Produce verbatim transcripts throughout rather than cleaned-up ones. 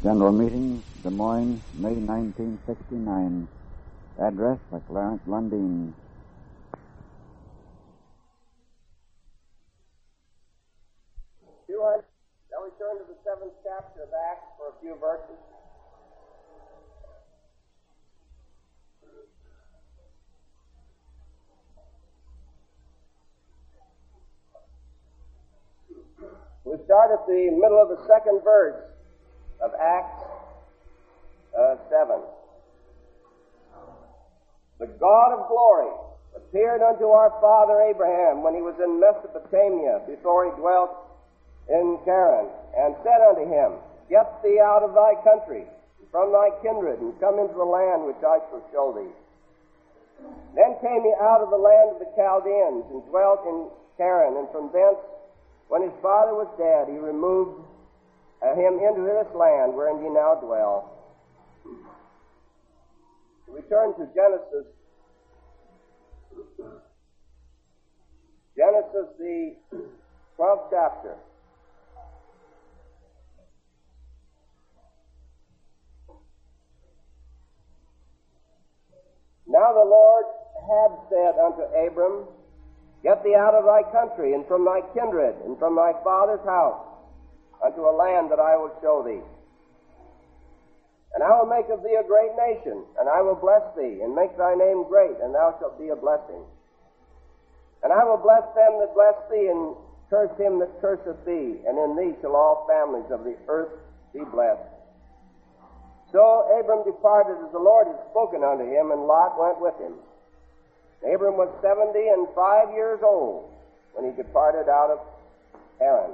General Meeting, Des Moines, May nineteen sixty-nine. Address by Clarence Lundeen. Stuart, shall we turn to the seventh chapter of Acts for a few verses? We start at the middle of the second verse of Acts uh, seven. The God of glory appeared unto our father Abraham when he was in Mesopotamia, before he dwelt in Charan, and said unto him, Get thee out of thy country, from thy kindred, and come into the land which I shall show thee. Then came he out of the land of the Chaldeans, and dwelt in Charan, and from thence, when his father was dead, he removed uh, him into this land wherein ye now dwell. We turn to Genesis. Genesis, the twelfth chapter. Now the Lord had said unto Abram, Get thee out of thy country, and from thy kindred, and from thy father's house, unto a land that I will show thee. And I will make of thee a great nation, and I will bless thee, and make thy name great, and thou shalt be a blessing. And I will bless them that bless thee, and curse him that curseth thee, and in thee shall all families of the earth be blessed. So Abram departed as the Lord had spoken unto him, and Lot went with him. Abram was seventy and five years old when he departed out of Haran.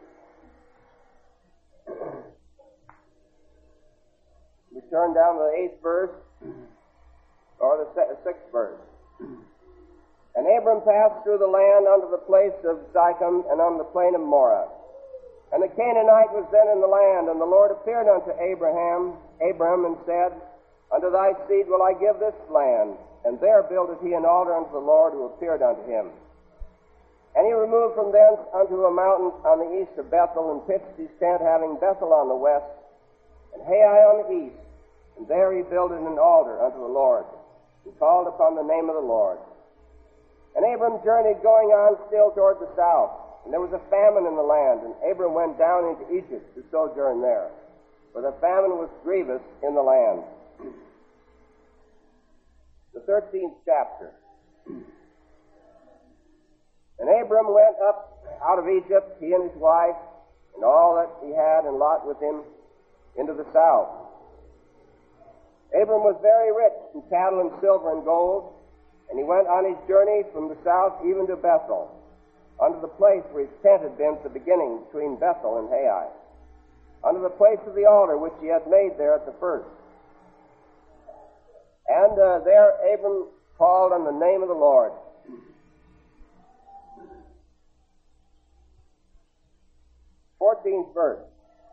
We turn down to the eighth verse, or the sixth verse. And Abram passed through the land unto the place of Sichem, and on the plain of Moreh. And the Canaanite was then in the land, and the Lord appeared unto Abraham, Abram, and said, Unto thy seed will I give this land. And there builded he an altar unto the Lord who appeared unto him. And he removed from thence unto a mountain on the east of Bethel, and pitched his tent, having Bethel on the west, and Hai on the east. And there he builded an altar unto the Lord, and called upon the name of the Lord. And Abram journeyed, going on still toward the south. And there was a famine in the land, and Abram went down into Egypt to sojourn there, for the famine was grievous in the land. The thirteenth chapter. And Abram went up out of Egypt, he and his wife, and all that he had, and Lot with him, into the south. Abram was very rich in cattle and silver and gold, and he went on his journey from the south even to Bethel, unto the place where his tent had been at the beginning between Bethel and Hai, unto the place of the altar which he had made there at the first. And uh, there Abram called on the name of the Lord. Fourteenth verse.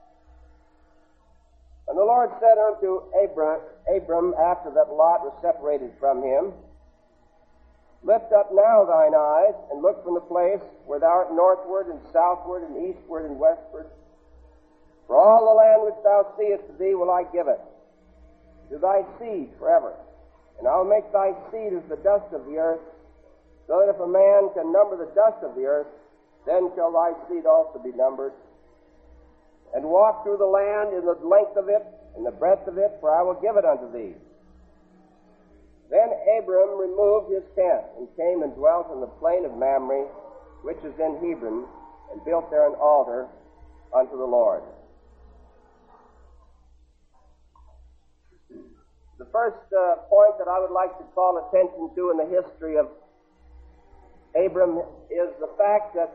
And the Lord said unto Abram, Abram, after that Lot was separated from him, Lift up now thine eyes, and look from the place where thou art northward, and southward, and eastward, and westward. For all the land which thou seest to thee will I give it, to thy seed forever. And I'll make thy seed as the dust of the earth, so that if a man can number the dust of the earth, then shall thy seed also be numbered. And walk through the land in the length of it, and the breadth of it, for I will give it unto thee. Then Abram removed his tent, and came and dwelt in the plain of Mamre, which is in Hebron, and built there an altar unto the Lord. The first uh, point that I would like to call attention to in the history of Abram is the fact that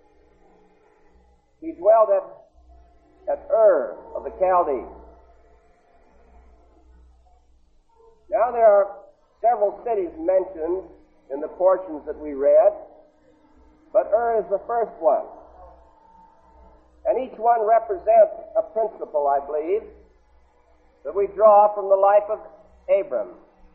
he dwelt at, at Ur of the Chaldees. Now there are several cities mentioned in the portions that we read, but Ur is the first one. And each one represents a principle, I believe, that we draw from the life of Abram.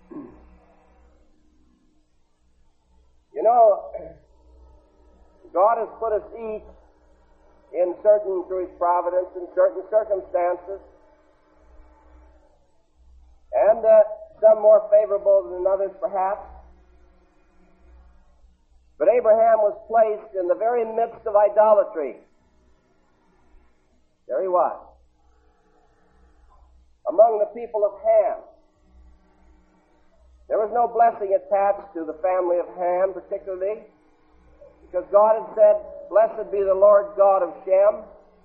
You know, God has put us each in certain, through His providence, in certain circumstances, and uh, some more favorable than others perhaps. But Abraham was placed in the very midst of idolatry. There he was, among the people of Ham. There was no blessing attached to the family of Ham particularly, because God had said, "Blessed be the Lord God of Shem."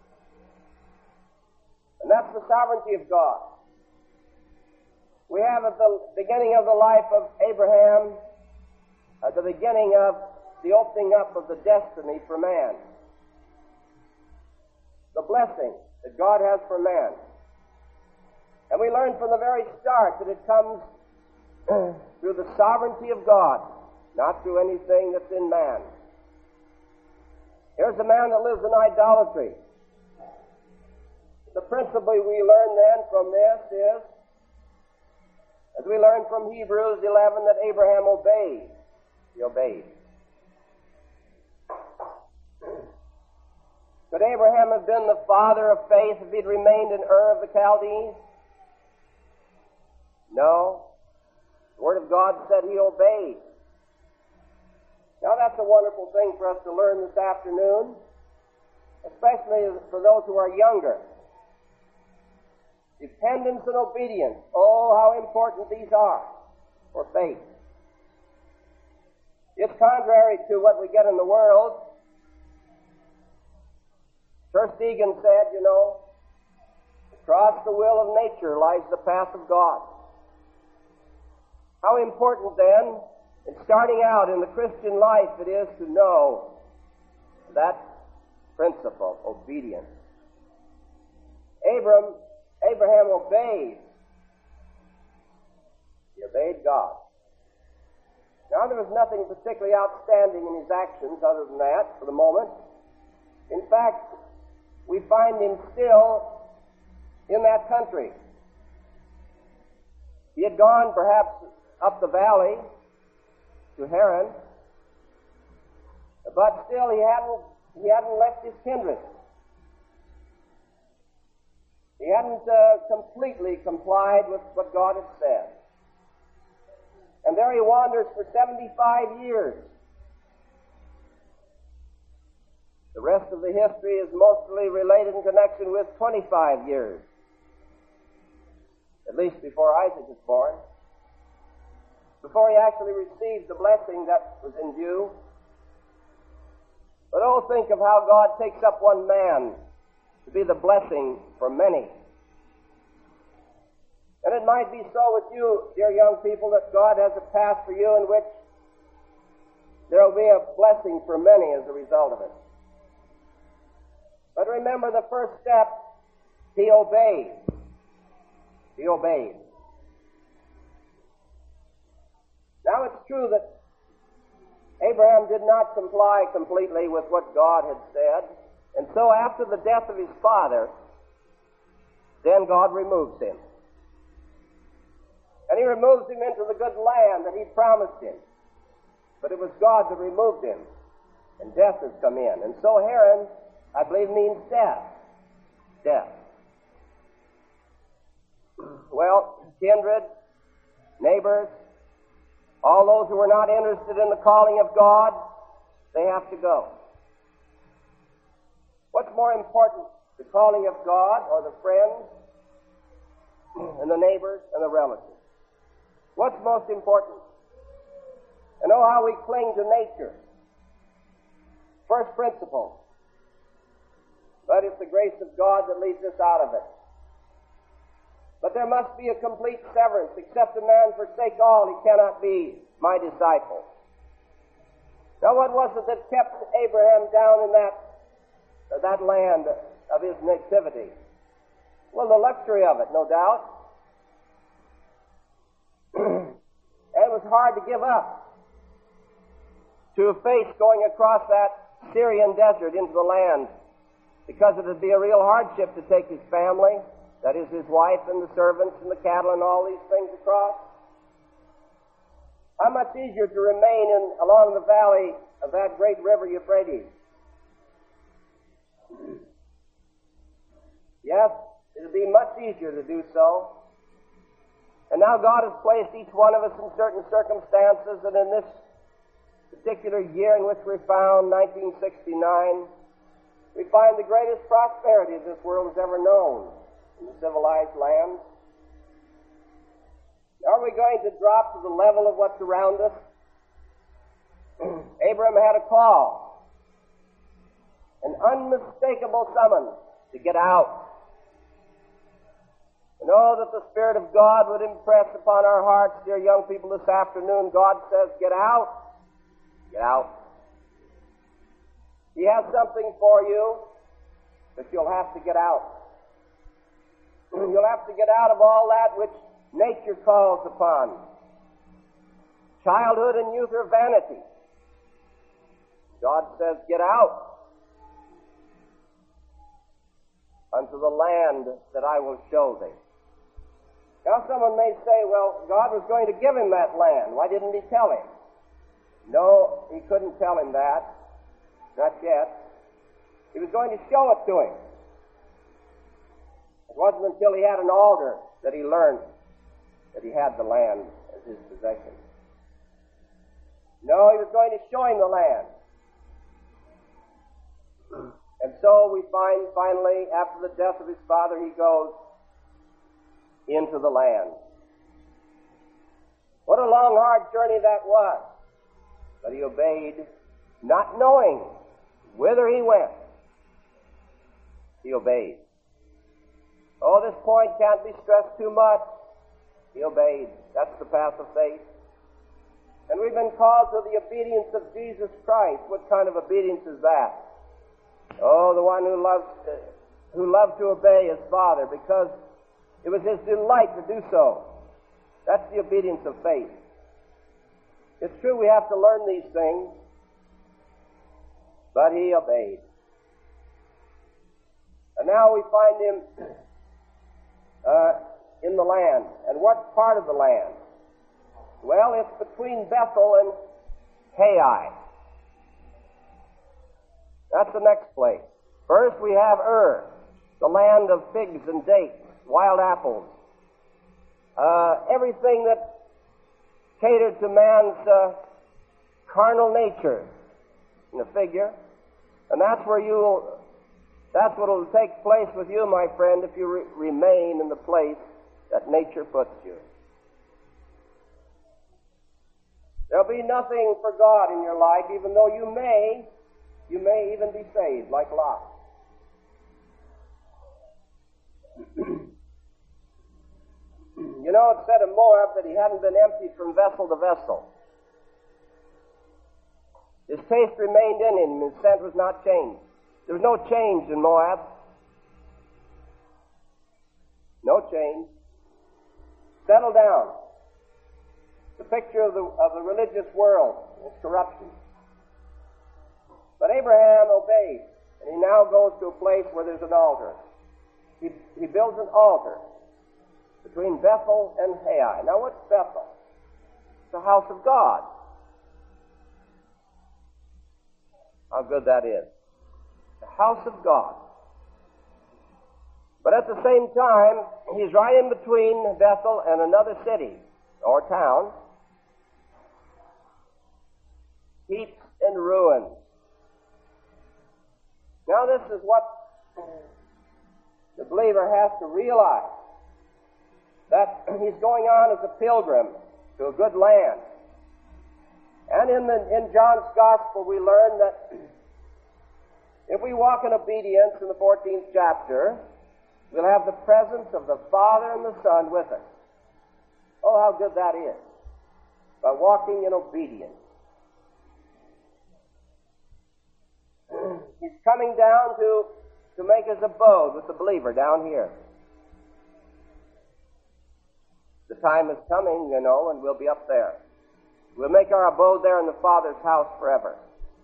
And that's the sovereignty of God. We have at the beginning of the life of Abraham, at the beginning of the opening up of the destiny for man, the blessing that God has for man. And we learn from the very start that it comes through the sovereignty of God, not through anything that's in man. Here's a man that lives in idolatry. The principle we learn then from this is, as we learn from Hebrews eleven, that Abraham obeyed. He obeyed. Could Abraham have been the father of faith if he'd remained in Ur of the Chaldees? No. The Word of God said he obeyed. Now that's a wonderful thing for us to learn this afternoon, especially for those who are younger. Dependence and obedience. Oh, how important these are for faith. It's contrary to what we get in the world. Tersteegen said, you know, across the will of nature lies the path of God. How important then, in starting out in the Christian life, it is to know that principle, obedience. Abram, Abraham obeyed. He obeyed God. Now, there was nothing particularly outstanding in his actions other than that for the moment. In fact, we find him still in that country. He had gone perhaps up the valley to Haran, but still he hadn't, he hadn't left his kindred. He hadn't uh, completely complied with what God had said. And there he wanders for seventy-five years. The rest of the history is mostly related in connection with twenty-five years, at least before Isaac was born, before he actually received the blessing that was in view. But oh, think of how God takes up one man to be the blessing for many. And it might be so with you, dear young people, that God has a path for you in which there will be a blessing for many as a result of it. But remember, the first step, he obeyed. He obeyed. Now it's true that Abraham did not comply completely with what God had said, and so after the death of his father, then God removes him. And he removes him into the good land that he promised him. But it was God that removed him, and death has come in. And so Haran, I believe, means death. Death. Well, kindred, neighbors, all those who are not interested in the calling of God, they have to go. What's more important, the calling of God or the friends and the neighbors and the relatives? What's most important? And oh, how we cling to nature. First principle. But it's the grace of God that leads us out of it. But there must be a complete severance. Except a man forsake all, he cannot be my disciple. Now, what was it that kept Abraham down in that, uh, that land of his nativity? Well, the luxury of it, no doubt. And it was hard to give up, to face going across that Syrian desert into the land, because it would be a real hardship to take his family, that is, his wife and the servants and the cattle and all these things across. How much easier to remain in, along the valley of that great river Euphrates. Yes, it would be much easier to do so. And now God has placed each one of us in certain circumstances, and in this particular year in which we're found, nineteen sixty-nine, we find the greatest prosperity this world has ever known in the civilized land. Are we going to drop to the level of what's around us? Abraham had a call, an unmistakable summons to get out. And oh, that the Spirit of God would impress upon our hearts, dear young people, this afternoon. God says, get out. Get out. He has something for you, but you'll have to get out. You'll have to get out of all that which nature calls upon. Childhood and youth are vanity. God says, get out unto the land that I will show thee. Now someone may say, well, God was going to give him that land. Why didn't he tell him? No, he couldn't tell him that. Not yet. He was going to show it to him. It wasn't until he had an altar that he learned that he had the land as his possession. No, he was going to show him the land. And so we find finally, after the death of his father, he goes into the land. What a long, hard journey that was. But he obeyed, not knowing whither he went. He obeyed. Oh, this point can't be stressed too much. He obeyed. That's the path of faith. And we've been called to the obedience of Jesus Christ. What kind of obedience is that? Oh, the one who loves to, who loved to obey his Father because it was his delight to do so. That's the obedience of faith. It's true we have to learn these things, but he obeyed. And now we find him uh, in the land. And what part of the land? Well, it's between Bethel and Hai. That's the next place. First we have Ur, the land of figs and dates, wild apples, uh, everything that catered to man's uh, carnal nature in a figure. And that's where you'll, that's what will take place with you, my friend, if you re- remain in the place that nature puts you. There'll be nothing for God in your life, even though you may, you may even be saved, like Lot. You know, it said of Moab that he hadn't been emptied from vessel to vessel. His taste remained in him, his scent was not changed. There was no change in Moab. No change. Settle down. The picture of the, of the religious world, its corruption. But Abraham obeyed, and he now goes to a place where there's an altar. He, he builds an altar between Bethel and Hai. Now, what's Bethel? It's the house of God. How good that is. The house of God. But at the same time, he's right in between Bethel and another city or town. Heaps and ruins. Now, this is what the believer has to realize, that he's going on as a pilgrim to a good land. And in, the, in John's Gospel, we learn that if we walk in obedience in the fourteenth chapter, we'll have the presence of the Father and the Son with us. Oh, how good that is, by walking in obedience. He's coming down to, to make his abode with the believer down here. The time is coming, you know, and we'll be up there. We'll make our abode there in the Father's house forever.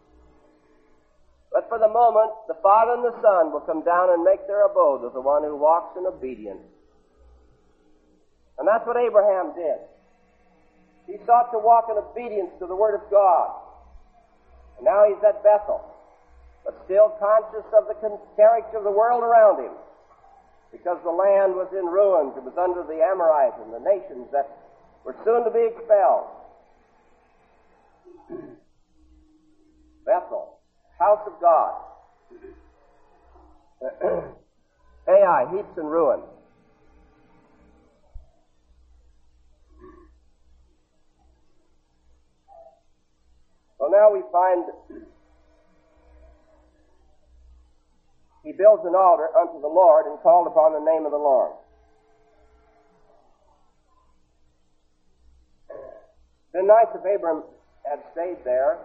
But for the moment, the Father and the Son will come down and make their abode with the one who walks in obedience. And that's what Abraham did. He sought to walk in obedience to the Word of God. And now he's at Bethel, but still conscious of the character of the world around him. because the land was in ruins. It was under the Amorites and the nations that were soon to be expelled. Bethel, house of God. Ai, heaps and ruins. Well, now we find he builds an altar unto the Lord and called upon the name of the Lord. The nights of Abram had stayed there.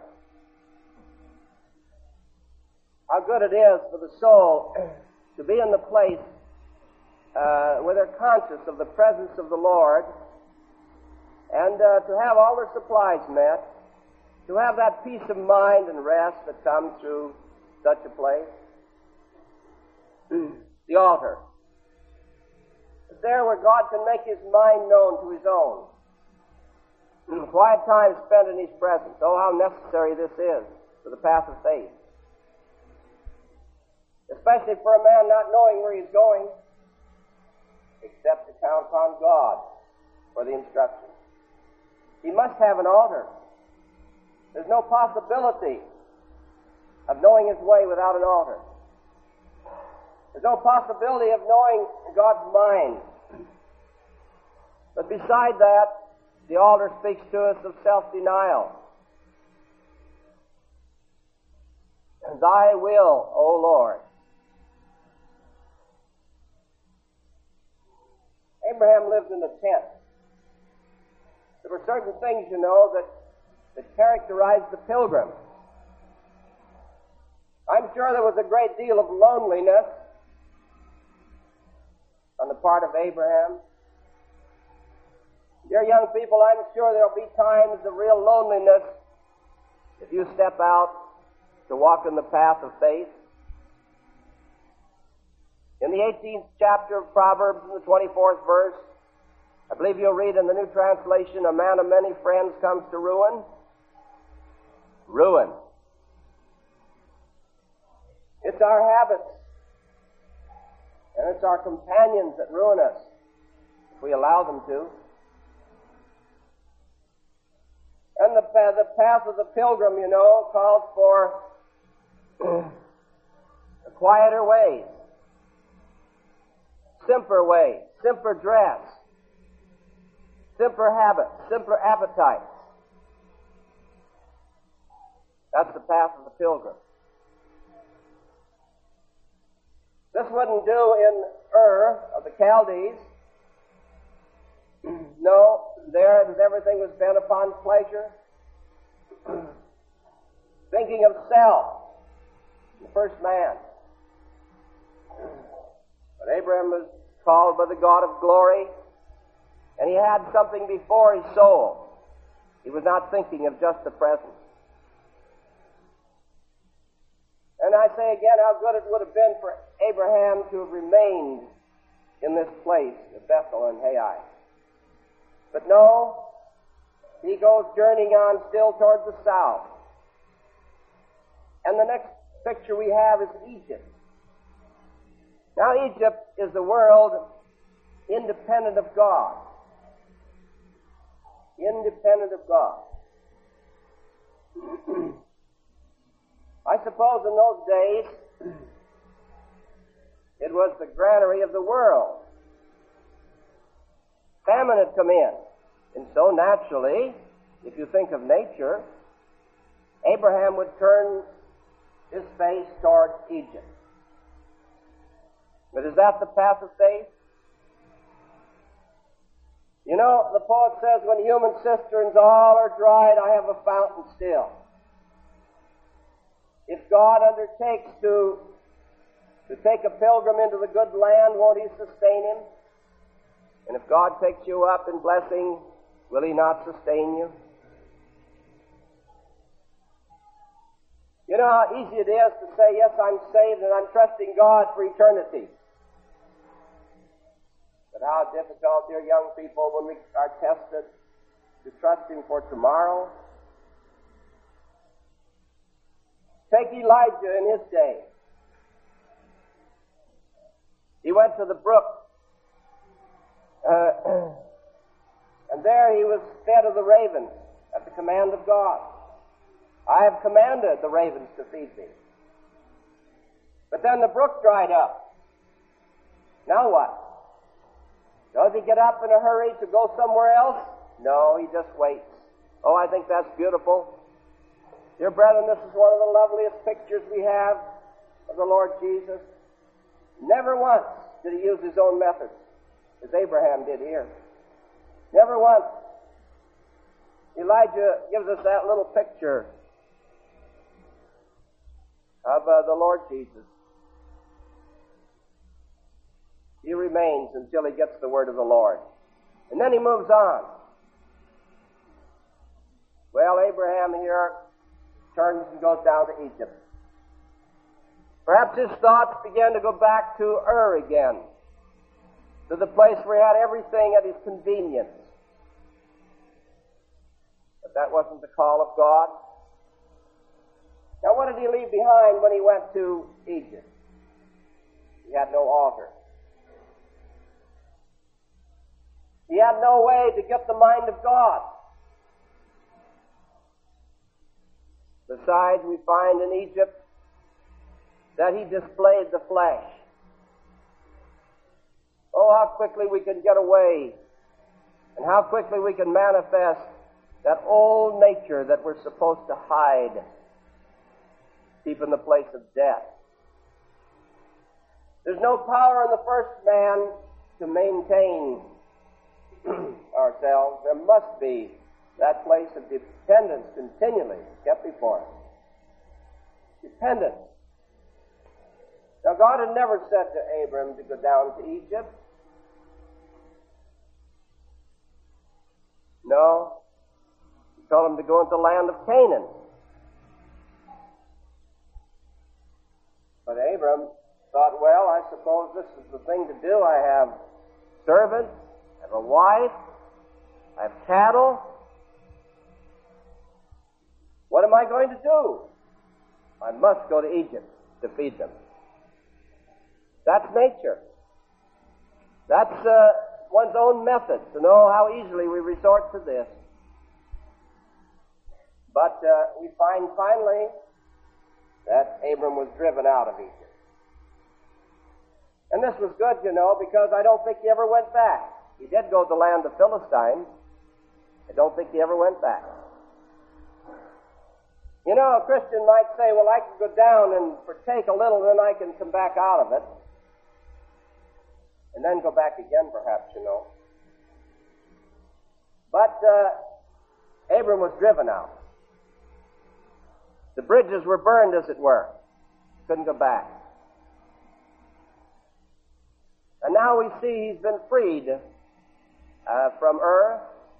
How good it is for the soul to be in the place uh, where they're conscious of the presence of the Lord, and uh, to have all their supplies met, to have that peace of mind and rest that comes through such a place. The altar. It's there where God can make His mind known to His own. Quiet time spent in His presence. Oh, how necessary this is for the path of faith. Especially for a man not knowing where he's going, except to count upon God for the instruction. He must have an altar. There's no possibility of knowing his way without an altar. There's no possibility of knowing God's mind. But beside that, the altar speaks to us of self-denial. Thy will, O Lord. Abraham lived in a tent. There were certain things, you know, that, that characterized the pilgrim. I'm sure there was a great deal of loneliness on the part of Abraham. Dear young people, I'm sure there'll be times of real loneliness if you step out to walk in the path of faith. In the eighteenth chapter of Proverbs, in the twenty-fourth verse, I believe you'll read in the New Translation, a man of many friends comes to ruin. Ruin. It's our habits, and it's our companions that ruin us, if we allow them to. And the, the path of the pilgrim, you know, calls for a quieter ways, simpler ways, simpler dress, simpler habits, simpler appetites. That's the path of the pilgrim. This wouldn't do in Ur of the Chaldees. No, there everything was bent upon pleasure, thinking of self, the first man. But Abraham was called by the God of glory, and he had something before his soul. He was not thinking of just the present. And I say again how good it would have been for Abraham to have remained in this place of Bethel and Ai. But no, he goes journeying on still toward the south. And the next picture we have is Egypt. Now, Egypt is the world independent of God. Independent of God. I suppose in those days it was the granary of the world. Famine had come in. And so naturally, if you think of nature, Abraham would turn his face toward Egypt. But is that the path of faith? You know, the poet says, when human cisterns all are dried, I have a fountain still. If God undertakes to, to take a pilgrim into the good land, won't He sustain him? And if God takes you up in blessing, will He not sustain you? You know how easy it is to say, yes, I'm saved and I'm trusting God for eternity. But how difficult, dear young people, when we are tested to trust Him for tomorrow. Take Elijah in his day. He went to the brook, uh, and there he was fed of the ravens at the command of God. I have commanded the ravens to feed thee. But then the brook dried up. Now what? Does he get up in a hurry to go somewhere else? No, he just waits. Oh, I think that's beautiful. Dear brethren, this is one of the loveliest pictures we have of the Lord Jesus. Never once did he use his own methods, as Abraham did here. Never once. Elijah gives us that little picture of uh, the Lord Jesus. He remains until he gets the word of the Lord. And then he moves on. Well, Abraham here turns and goes down to Egypt. Perhaps his thoughts began to go back to Ur again, to the place where he had everything at his convenience. But that wasn't the call of God. Now, what did he leave behind when he went to Egypt? He had no altar. He had no way to get the mind of God. Besides, we find in Egypt that he displayed the flesh. Oh, how quickly we can get away, and how quickly we can manifest that old nature that we're supposed to hide, keep in the place of death. There's no power in the first man to maintain ourselves. There must be that place of dependence continually kept before us. Dependence. Now, God had never said to Abram to go down to Egypt. No. He told him to go into the land of Canaan. But Abram thought, well, I suppose this is the thing to do. I have servants, I have a wife, I have cattle. What am I going to do? I must go to Egypt to feed them. That's nature. That's uh, one's own method, to know how easily we resort to this. But uh, we find finally that Abram was driven out of Egypt. And this was good, you know, because I don't think he ever went back. He did go to the land of Philistines. I don't think he ever went back. You know, a Christian might say, well, I can go down and partake a little, then I can come back out of it. And then go back again, perhaps, you know. But uh, Abram was driven out. The bridges were burned, as it were. Couldn't go back. And now we see he's been freed uh, from Ur.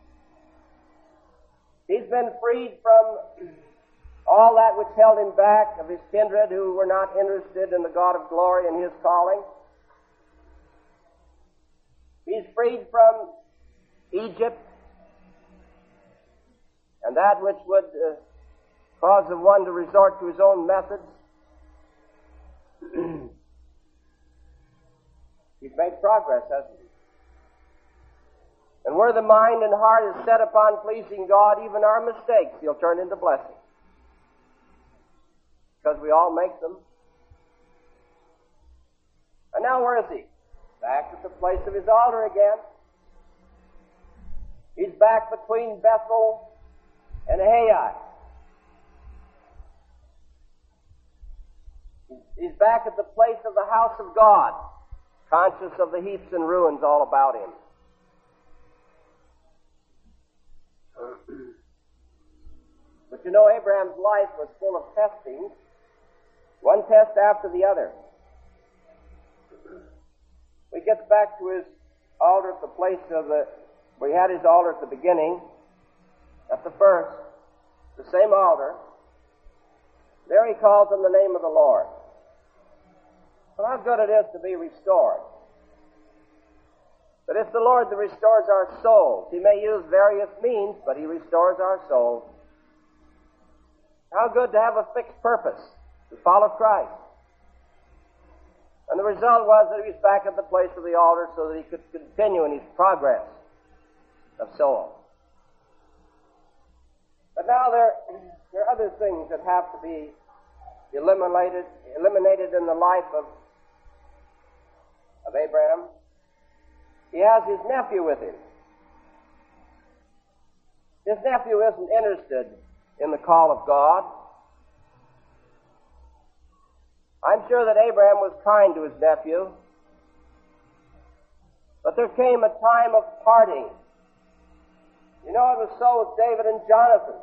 He's been freed from all that which held him back, of his kindred who were not interested in the God of glory and his calling. He's freed from Egypt and that which would uh, cause the one to resort to his own methods. He's made progress, hasn't he? And where the mind and heart is set upon pleasing God, even our mistakes he'll turn into blessings. Because we all make them. And now where is he? Back at the place of his altar again. He's back between Bethel and Ai. He's back at the place of the house of God, conscious of the heaps and ruins all about him. But you know, Abraham's life was full of testings, one test after the other. He gets back to his altar at the place of the, where he had his altar at the beginning, at the first, the same altar. There he calls on the name of the Lord. Well, how good it is to be restored. But it's the Lord that restores our souls. He may use various means, but he restores our souls. How good to have a fixed purpose, to follow Christ. And the result was that he was back at the place of the altar so that he could continue in his progress of soul. But now there, there are other things that have to be eliminated, eliminated in the life of, of Abraham. He has his nephew with him. His nephew isn't interested in the call of God. I'm sure that Abraham was kind to his nephew, but there came a time of parting. You know, it was so with David and Jonathan.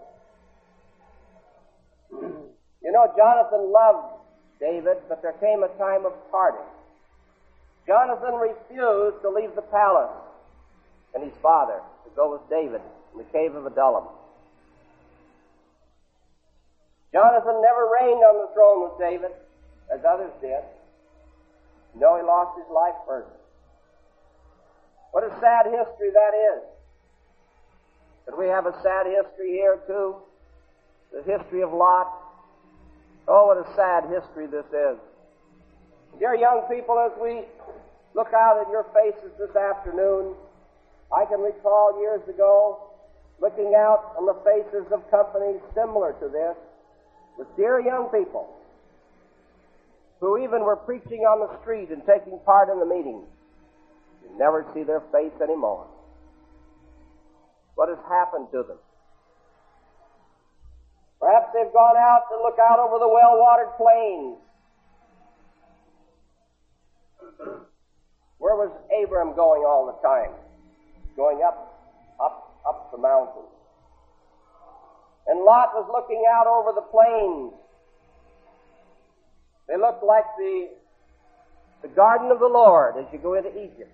You know, Jonathan loved David, but there came a time of parting. Jonathan refused to leave the palace and his father to go with David in the cave of Adullam. Jonathan never reigned on the throne with David, as others did. No, he lost his life first. What a sad history that is. But we have a sad history here, too. The history of Lot. Oh, what a sad history this is. Dear young people, as we look out at your faces this afternoon, I can recall years ago looking out on the faces of companies similar to this with dear young people who even were preaching on the street and taking part in the meetings. You never see their face anymore. What has happened to them? Perhaps they've gone out to look out over the well-watered plains. Where was Abram going all the time? Going up, up, up the mountain. And Lot was looking out over the plains. They looked like the, the garden of the Lord as you go into Egypt.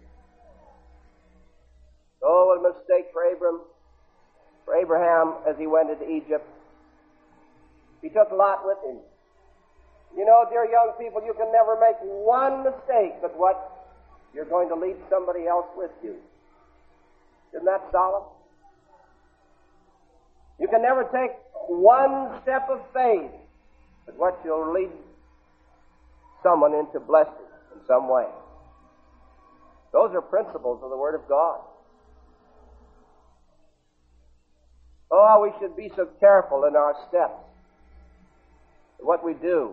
Oh, what a mistake for Abram, for Abraham as he went into Egypt. He took Lot with him. You know, dear young people, you can never make one mistake but what you're going to lead somebody else with you. Isn't that solemn? You can never take one step of faith but what you'll lead someone into blessing in some way. Those are principles of the Word of God. Oh, we should be so careful in our steps, what we do.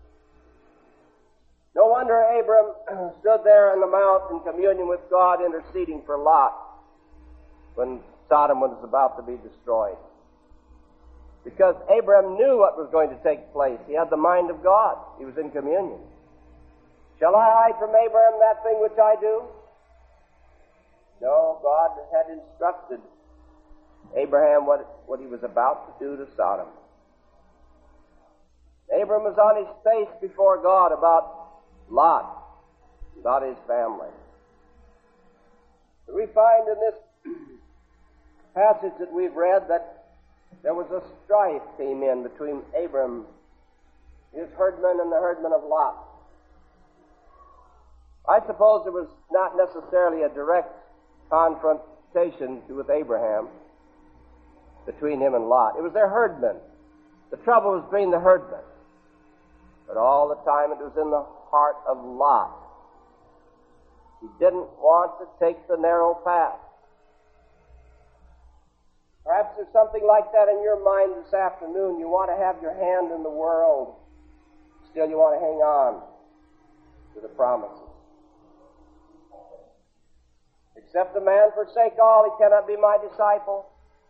No wonder Abram stood there on the mount in communion with God, interceding for Lot when Sodom was about to be destroyed. Because Abram knew what was going to take place. He had the mind of God. He was in communion. Shall I hide from Abraham that thing which I do? No, God had instructed Abraham what, what he was about to do to Sodom. Abram was on his face before God about Lot, about his family. We find in this passage that we've read that there was a strife came in between Abram, his herdmen, and the herdmen of Lot. I suppose there was not necessarily a direct confrontation with Abraham between him and Lot. It was their herdmen. The trouble was between the herdmen. But all the time it was in the heart of Lot. He didn't want to take the narrow path. Perhaps there's something like that in your mind this afternoon. You want to have your hand in the world. Still you want to hang on to the promises. Except a man forsake all, he cannot be my disciple.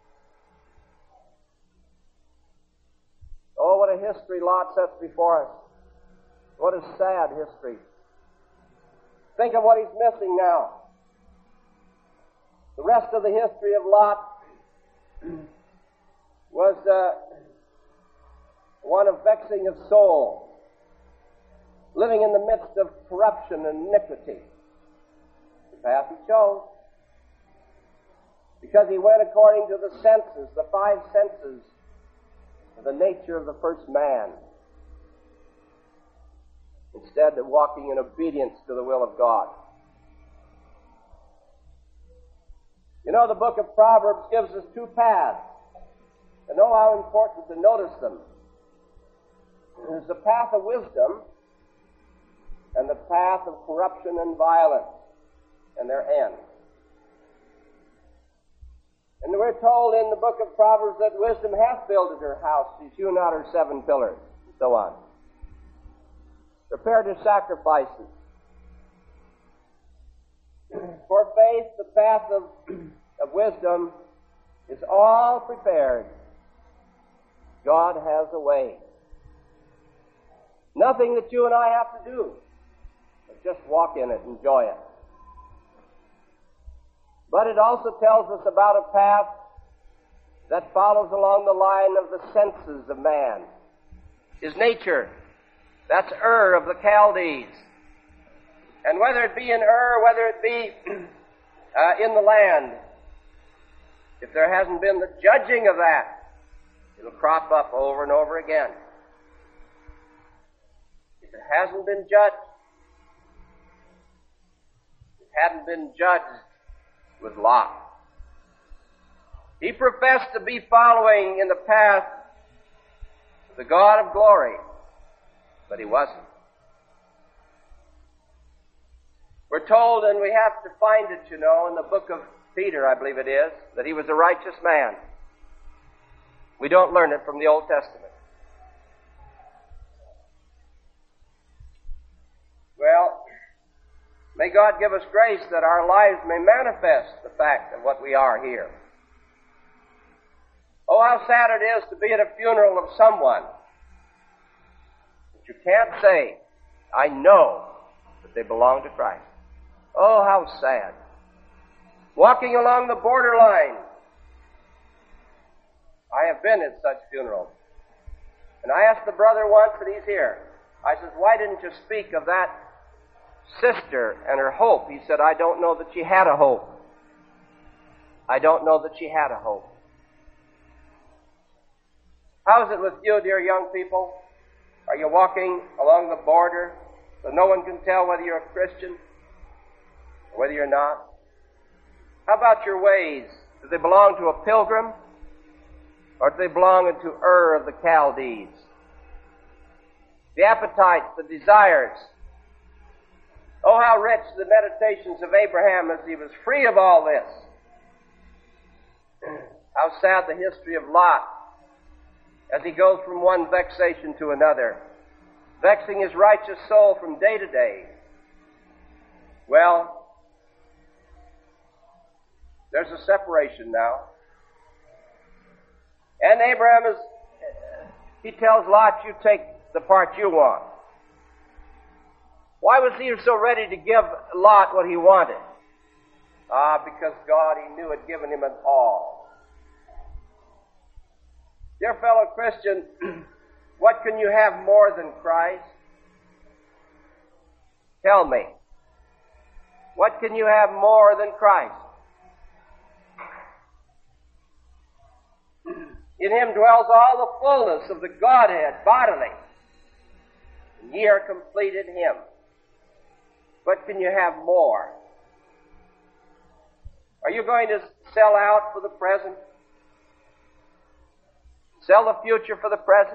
Oh, what a history Lot sets before us. What a sad history. Think of what he's missing now. The rest of the history of Lot was uh, one of vexing of soul, living in the midst of corruption and iniquity. The path he chose, because he went according to the senses, the five senses of the nature of the first man, instead of walking in obedience to the will of God. You know, the book of Proverbs gives us two paths. And know how important to notice them. There's the path of wisdom and the path of corruption and violence and their end. And we're told in the book of Proverbs that wisdom hath builded her house, she hewn out her seven pillars, and so on. Prepared her sacrifices. For faith, the path of, of wisdom is all prepared. God has a way. Nothing that you and I have to do, but just walk in it, enjoy it. But it also tells us about a path that follows along the line of the senses of man, his nature. That's Ur of the Chaldees. And whether it be in Ur, whether it be uh, in the land, if there hasn't been the judging of that, it'll crop up over and over again. If it hasn't been judged, it hadn't been judged with Lot. He professed to be following in the path of the God of glory, but he wasn't. We're told, and we have to find it, you know, in the book of Peter, I believe it is, that he was a righteous man. We don't learn it from the Old Testament. Well, may God give us grace that our lives may manifest the fact of what we are here. Oh, how sad it is to be at a funeral of someone that you can't say, I know that they belong to Christ. Oh, how sad. Walking along the borderline. I have been at such funerals. And I asked the brother once, and he's here, I said, why didn't you speak of that sister and her hope? He said, I don't know that she had a hope. I don't know that she had a hope. How's it with you, dear young people? Are you walking along the border so no one can tell whether you're a Christian or whether you're not? How about your ways? Do they belong to a pilgrim or do they belong into Ur of the Chaldees? The appetites, the desires. Oh, how rich the meditations of Abraham as he was free of all this. How sad the history of Lot as he goes from one vexation to another, vexing his righteous soul from day to day. Well, there's a separation now. And Abraham is, he tells Lot, you take the part you want. Why was he so ready to give Lot what he wanted? Ah, because God, he knew, had given him an all. Dear fellow Christian, what can you have more than Christ? Tell me. What can you have more than Christ? In him dwells all the fullness of the Godhead bodily. And ye are complete in him. What can you have more? Are you going to sell out for the present? Sell the future for the present?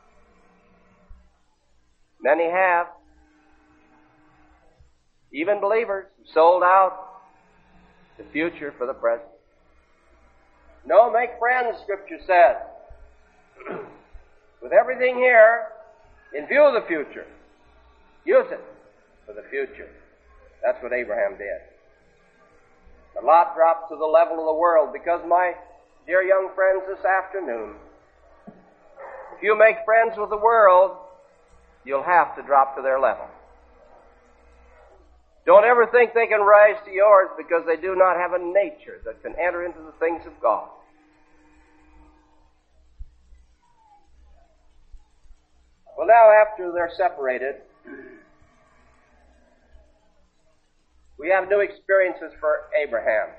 Many have. Even believers sold out the future for the present. No, make friends, Scripture says. With everything here, in view of the future, use it for the future. That's what Abraham did. But Lot dropped to the level of the world because, my dear young friends, this afternoon, if you make friends with the world, you'll have to drop to their level. Don't ever think they can rise to yours because they do not have a nature that can enter into the things of God. Well, now after they're separated, we have new experiences for Abraham.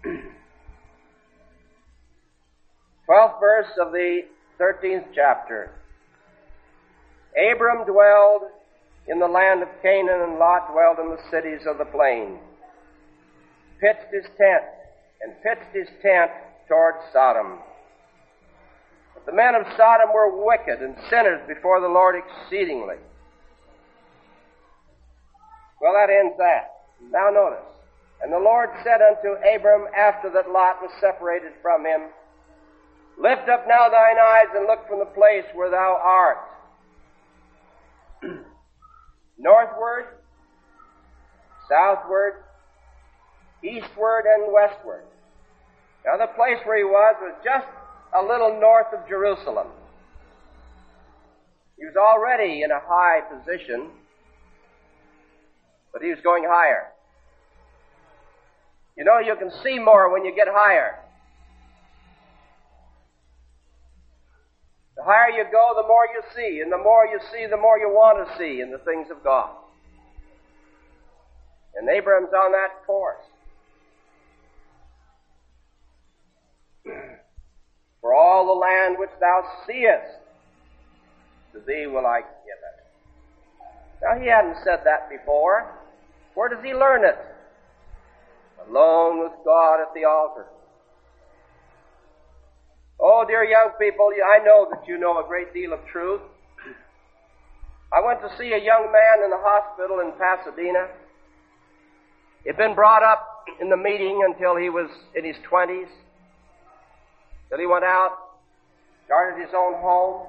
Twelfth verse of the thirteenth chapter. Abram dwelled in the land of Canaan, and Lot dwelled in the cities of the plain. Pitched his tent, and pitched his tent toward Sodom. But the men of Sodom were wicked and sinners before the Lord exceedingly. Well, that ends that. Now notice. And the Lord said unto Abram, after that Lot was separated from him, Lift up now thine eyes and look from the place where thou art. Northward, southward, eastward, and westward. Now the place where he was was just a little north of Jerusalem. He was already in a high position, but he was going higher. You know, you can see more when you get higher. The higher you go, the more you see, and the more you see, the more you want to see in the things of God. And Abraham's on that course. For all the land which thou seest, to thee will I give it. Now, he hadn't said that before. Where does he learn it? Alone with God at the altar. Oh, dear young people, I know that you know a great deal of truth. I went to see a young man in the hospital in Pasadena. He'd been brought up in the meeting until he was in his twenties. Then he went out, started his own home.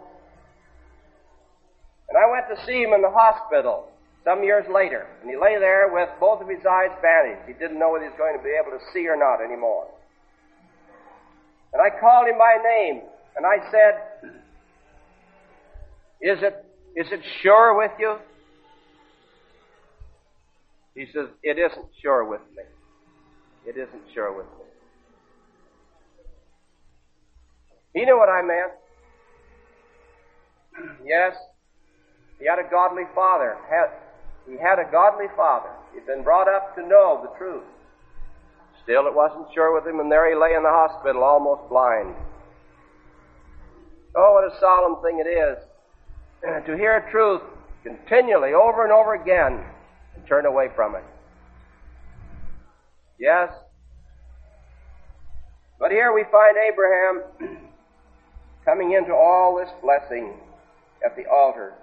And I went to see him in the hospital some years later. And he lay there with both of his eyes bandaged. He didn't know whether he was going to be able to see or not anymore. And I called him by name, and I said, Is it, is it sure with you? He says, It isn't sure with me. It isn't sure with me. He knew what I meant. Yes, he had a godly father. He had a godly father. He'd been brought up to know the truth. Still, it wasn't sure with him, and there he lay in the hospital, almost blind. Oh, what a solemn thing it is to hear truth continually, over and over again, and turn away from it. Yes. But here we find Abraham coming into all this blessing at the altar.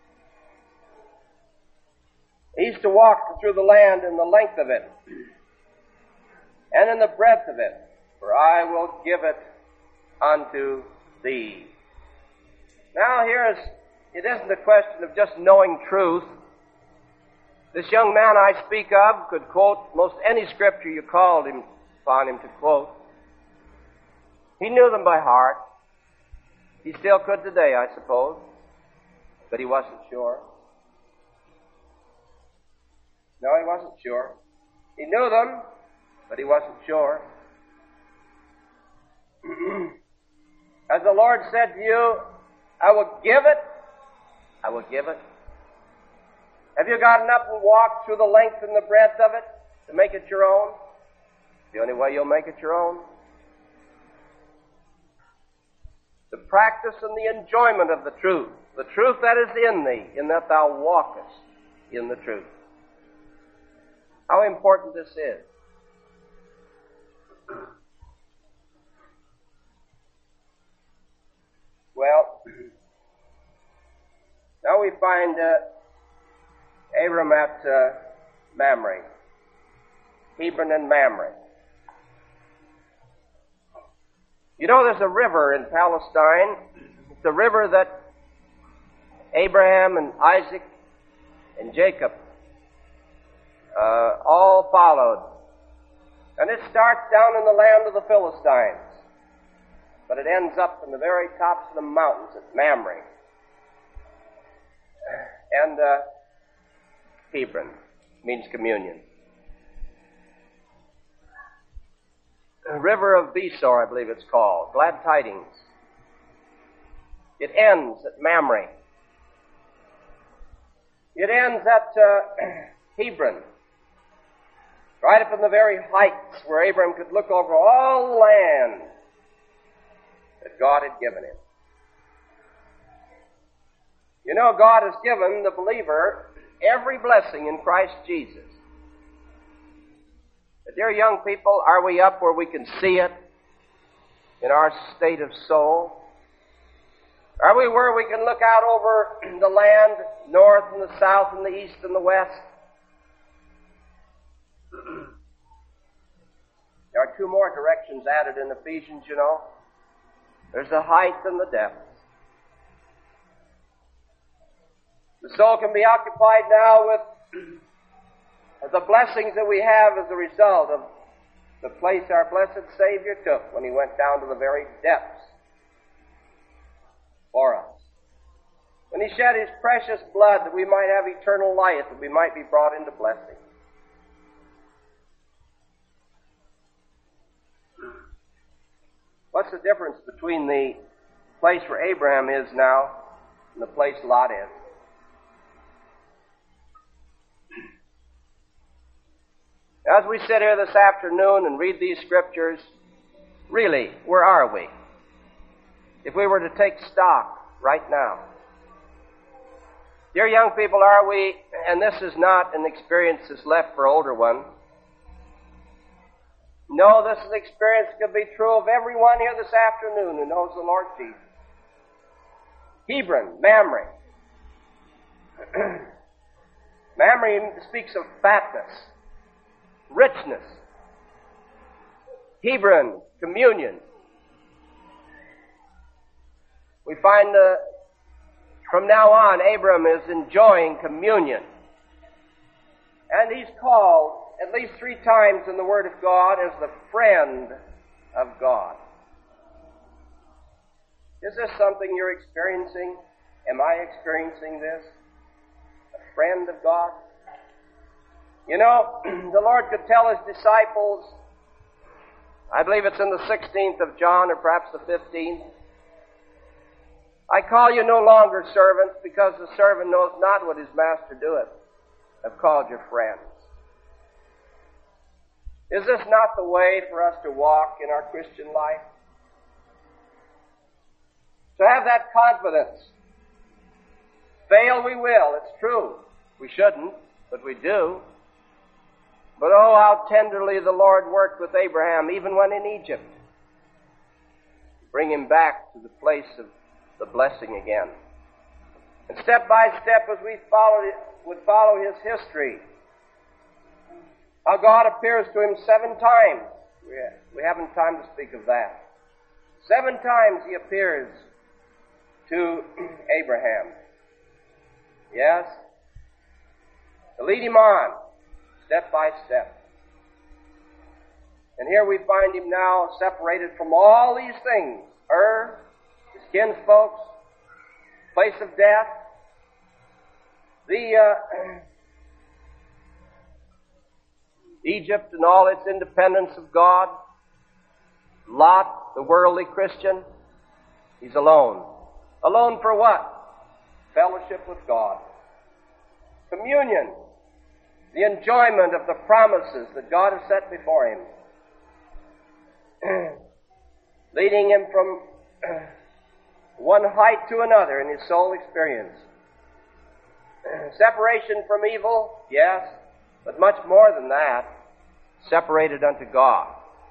He used to walk through the land in the length of it, and in the breadth of it, for I will give it unto thee. Now here is, it isn't a question of just knowing truth. This young man I speak of could quote most any scripture you called him upon him to quote. He knew them by heart. He still could today, I suppose, but he wasn't sure. No, he wasn't sure. He knew them, but he wasn't sure. As the Lord said to you, I will give it, I will give it. Have you gotten up and walked through the length and the breadth of it to make it your own? The only way you'll make it your own. The practice and the enjoyment of the truth, the truth that is in thee, in that thou walkest in the truth. How important this is. Well, now we find uh, Abram at uh, Mamre, Hebron and Mamre. You know, there's a river in Palestine. It's a river that Abraham and Isaac and Jacob uh, all followed. And it starts down in the land of the Philistines, but it ends up in the very tops of the mountains at Mamre. And uh, Hebron means communion. The River of Besor, I believe it's called. Glad tidings. It ends at Mamre. It ends at uh, Hebron. Right up in the very heights where Abraham could look over all the land that God had given him. You know, God has given the believer every blessing in Christ Jesus. But dear young people, are we up where we can see it in our state of soul? Are we where we can look out over the land, north and the south and the east and the west, There are two more directions added in Ephesians, you know. There's the height and the depth. The soul can be occupied now with the blessings that we have as a result of the place our blessed Savior took when he went down to the very depths for us. When he shed his precious blood that we might have eternal life, that we might be brought into blessing. What's the difference between the place where Abraham is now and the place Lot is? As we sit here this afternoon and read these scriptures, really, where are we? If we were to take stock right now. Dear young people, are we, and this is not an experience that's left for older ones. No, this is an experience that could be true of everyone here this afternoon who knows the Lord Jesus. Hebron, Mamre. Mamre speaks of fatness, richness. Hebron, communion. We find uh, from now on, Abram is enjoying communion. And he's called at least three times in the Word of God as the friend of God. Is this something you're experiencing? Am I experiencing this? A friend of God? You know, the Lord could tell his disciples, I believe it's in the sixteenth of John, or perhaps the fifteenth, I call you no longer servants, because the servant knows not what his master doeth. I've called you friends. Is this not the way for us to walk in our Christian life? To have that confidence. Fail we will, it's true. We shouldn't, but we do. But oh, how tenderly the Lord worked with Abraham, even when in Egypt. Bring him back to the place of the blessing again. And step by step, as we followed it, would follow his history, how God appears to him seven times. We haven't time to speak of that. Seven times he appears to Abraham. Yes? To lead him on, step by step. And here we find him now separated from all these things. Ur, his kinsfolks, place of death, the uh, Egypt and all its independence of God, Lot, the worldly Christian, he's alone. Alone for what? Fellowship with God. Communion, the enjoyment of the promises that God has set before him. Leading him from one height to another in his soul experience. Separation from evil, yes, but much more than that, separated unto God.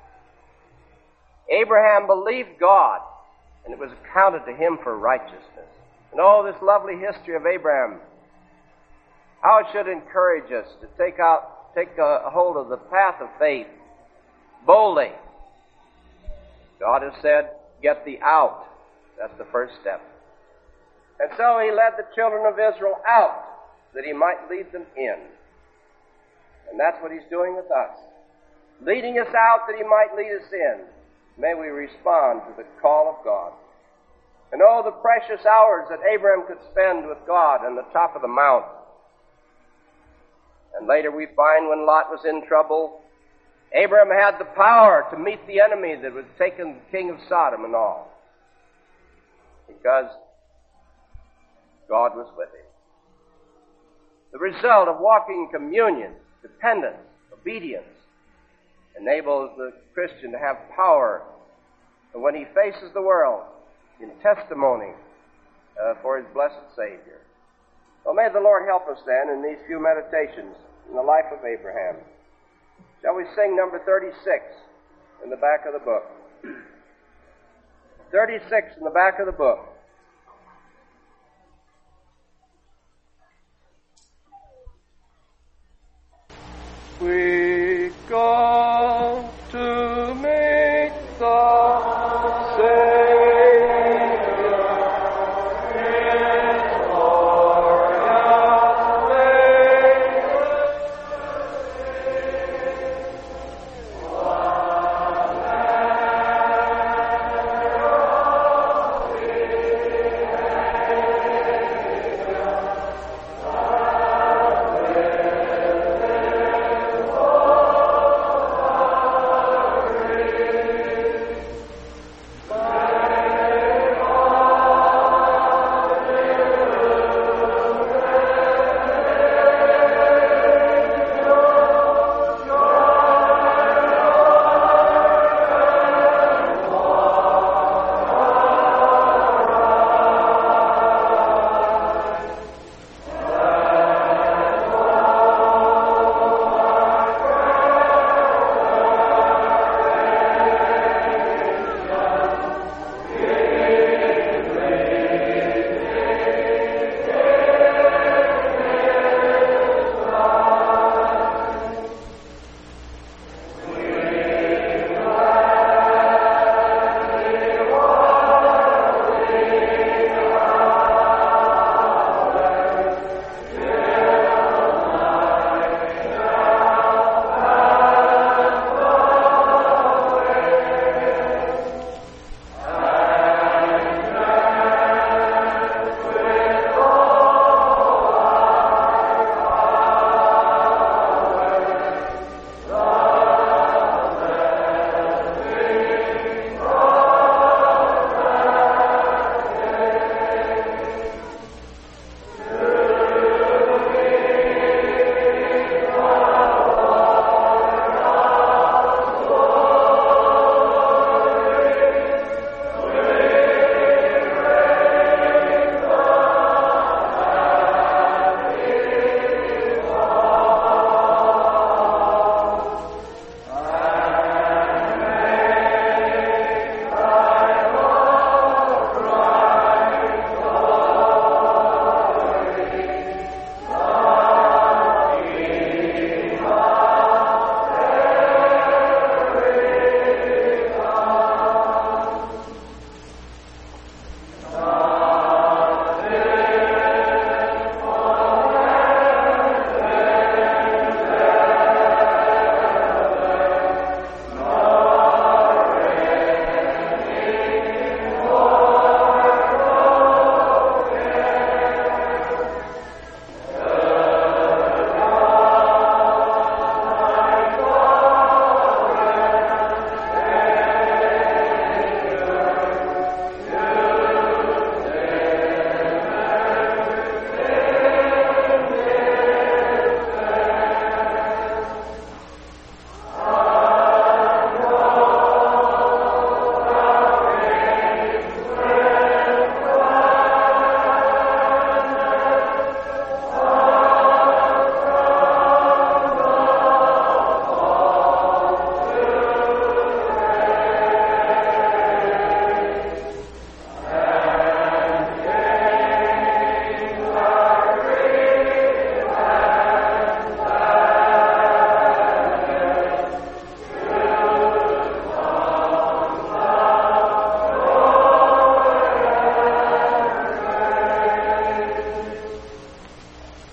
Abraham believed God, and it was accounted to him for righteousness. And oh, this lovely history of Abraham, how it should encourage us to take out, take a hold of the path of faith boldly. God has said, get thee out. That's the first step. And so he led the children of Israel out that he might lead them in. And that's what he's doing with us. Leading us out that he might lead us in. May we respond to the call of God. And oh, the precious hours that Abraham could spend with God on the top of the mount. And later we find when Lot was in trouble, Abraham had the power to meet the enemy that was taking the king of Sodom and all. Because God was with him. The result of walking in communion, dependence, obedience, enables the Christian to have power when he faces the world in testimony uh, for his blessed Savior. Well, may the Lord help us then in these few meditations in the life of Abraham. Shall we sing number thirty-six in the back of the book? thirty-six in the back of the book. We Go to make the